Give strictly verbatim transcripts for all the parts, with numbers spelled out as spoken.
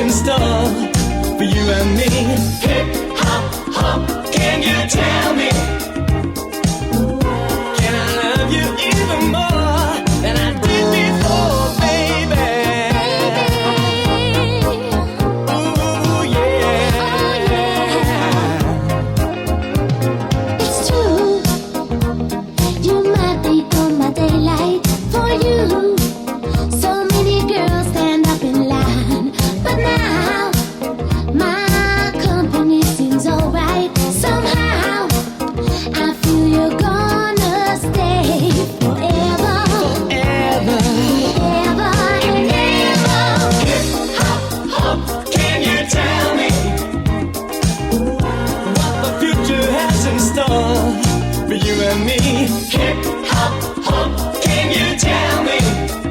in store for you and me. Hip hop hop, can you tell me? Can I love you even more than I did before, baby? Ooh yeah. It's true. You might be on my daylight for you. So many girls stand up in line, but now my company seems alright. Somehow I feel you're gonna stay forever, Forever. forever and ever. Hip hop hop, can you tell me what the future has in store for you and me? Hip hop hop, can you tell me?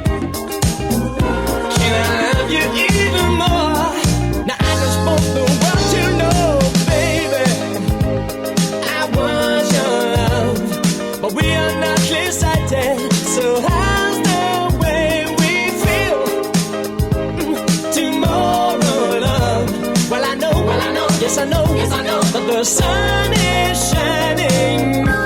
Can I love you even more? Now I just want the world to know, baby, I was your love, but we are not clear-sighted. So how's the way we feel? Tomorrow, love. Well, I know, well, I know, yes, I know, yes, I know, that the sun is shining now.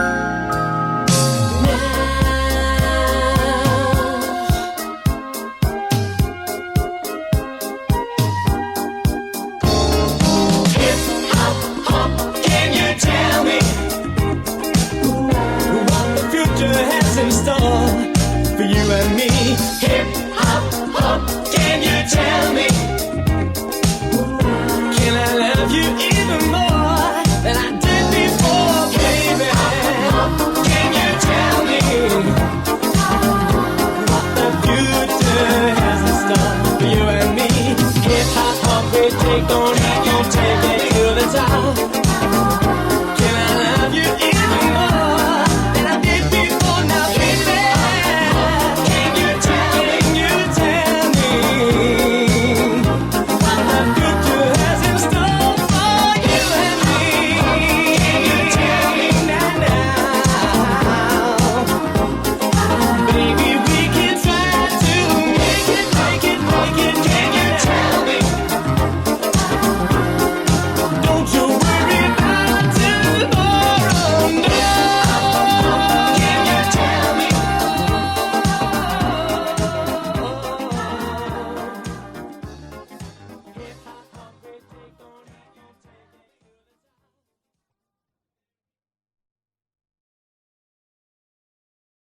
Hip hop hop, can you tell me what the future has in store for you and me? Hip hop hop, can you tell me? Can I love you even more than I did before, baby? Can you tell me what the future has in store for you and me? Hip hop hop, we take on